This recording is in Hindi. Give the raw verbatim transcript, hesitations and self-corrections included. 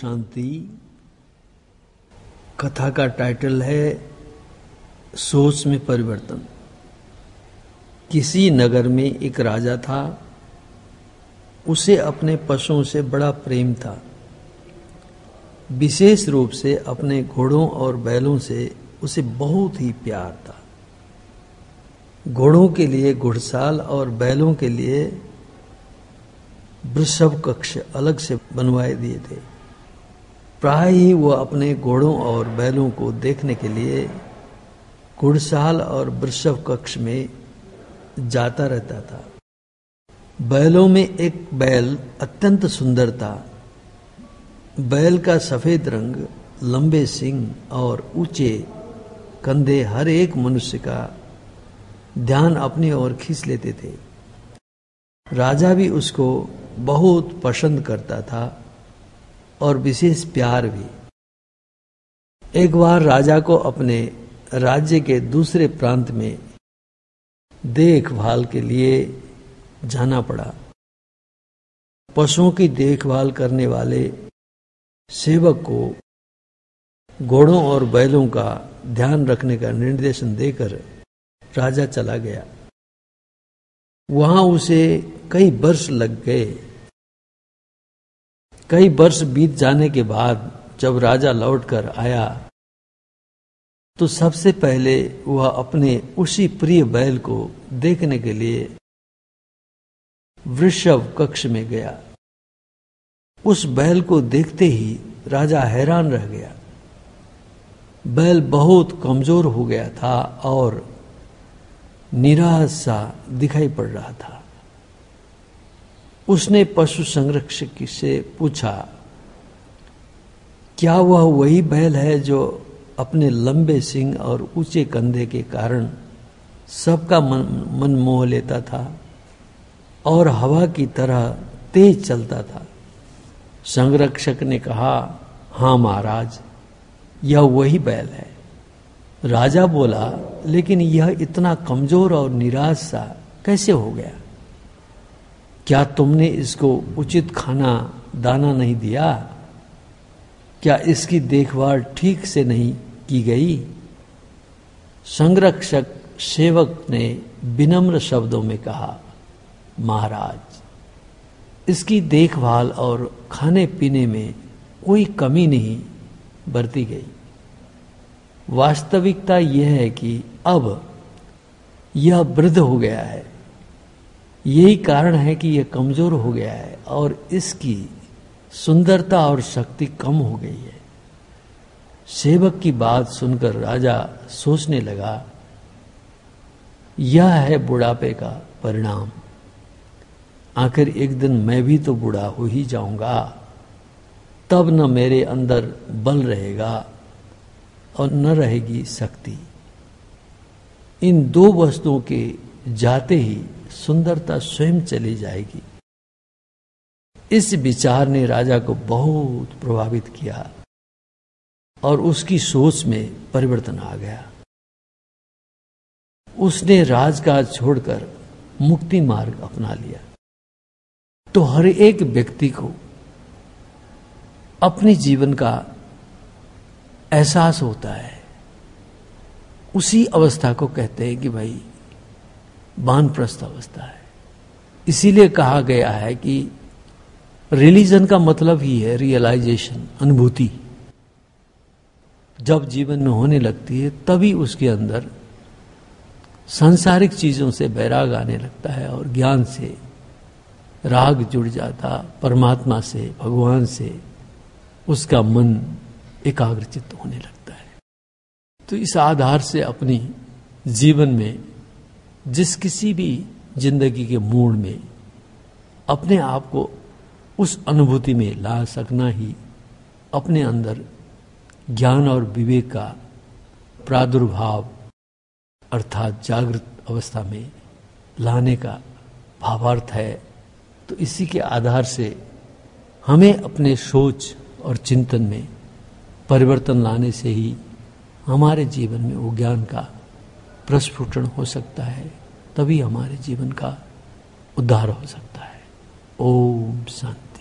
शांति। कथा का टाइटल है सोच में परिवर्तन। किसी नगर में एक राजा था। उसे अपने पशुओं से बड़ा प्रेम था, विशेष रूप से अपने घोड़ों और बैलों से उसे बहुत ही प्यार था। घोड़ों के लिए घुड़साल और बैलों के लिए वृषभ कक्ष अलग से बनवाए दिए थे। प्राय ही वह अपने घोड़ों और बैलों को देखने के लिए घुड़साल और वृषभ कक्ष में जाता रहता था। बैलों में एक बैल अत्यंत सुंदर था। बैल का सफेद रंग, लंबे सींग और ऊंचे कंधे हर एक मनुष्य का ध्यान अपनी ओर खींच लेते थे। राजा भी उसको बहुत पसंद करता था और विशेष प्यार भी। एक बार राजा को अपने राज्य के दूसरे प्रांत में देखभाल के लिए जाना पड़ा। पशुओं की देखभाल करने वाले सेवक को घोड़ों और बैलों का ध्यान रखने का निर्देशन देकर राजा चला गया। वहां उसे कई वर्ष लग गए। कई वर्ष बीत जाने के बाद जब राजा लौटकर आया तो सबसे पहले वह अपने उसी प्रिय बैल को देखने के लिए वृषभ कक्ष में गया। उस बैल को देखते ही राजा हैरान रह गया। बैल बहुत कमजोर हो गया था और निराश सा दिखाई पड़ रहा था। उसने पशु संरक्षक से पूछा, क्या वह वही बैल है जो अपने लंबे सींग और ऊंचे कंधे के कारण सबका मन मन मोह लेता था और हवा की तरह तेज चलता था? संरक्षक ने कहा, हाँ महाराज, यह वही बैल है। राजा बोला, लेकिन यह इतना कमजोर और निराश सा कैसे हो गया? क्या तुमने इसको उचित खाना दाना नहीं दिया? क्या इसकी देखभाल ठीक से नहीं की गई? संरक्षक सेवक ने विनम्र शब्दों में कहा, महाराज, इसकी देखभाल और खाने पीने में कोई कमी नहीं बरती गई। वास्तविकता यह है कि अब यह वृद्ध हो गया है। यही कारण है कि यह कमजोर हो गया है और इसकी सुंदरता और शक्ति कम हो गई है। सेवक की बात सुनकर राजा सोचने लगा, यह है बुढ़ापे का परिणाम। आखिर एक दिन मैं भी तो बूढ़ा हो ही जाऊंगा, तब न मेरे अंदर बल रहेगा और न रहेगी शक्ति। इन दो वस्तुओं के जाते ही सुंदरता स्वयं चली जाएगी। इस विचार ने राजा को बहुत प्रभावित किया और उसकी सोच में परिवर्तन आ गया। उसने राजकाज छोड़कर मुक्ति मार्ग अपना लिया। तो हर एक व्यक्ति को अपने जीवन का एहसास होता है। उसी अवस्था को कहते हैं कि भाई वानप्रस्थ अवस्था है। इसीलिए कहा गया है कि रिलीजन का मतलब ही है रियलाइजेशन, अनुभूति। जब जीवन में होने लगती है तभी उसके अंदर सांसारिक चीजों से वैराग आने लगता है और ज्ञान से राग जुड़ जाता, परमात्मा से, भगवान से उसका मन एकाग्रचित्त होने लगता है। तो इस आधार से अपनी जीवन में जिस किसी भी जिंदगी के मोड़ में अपने आप को उस अनुभूति में ला सकना ही अपने अंदर ज्ञान और विवेक का प्रादुर्भाव अर्थात जागृत अवस्था में लाने का भावार्थ है। तो इसी के आधार से हमें अपने सोच और चिंतन में परिवर्तन लाने से ही हमारे जीवन में वो ज्ञान का प्रस्फुटन हो सकता है, तभी हमारे जीवन का उद्धार हो सकता है। ओम शांति।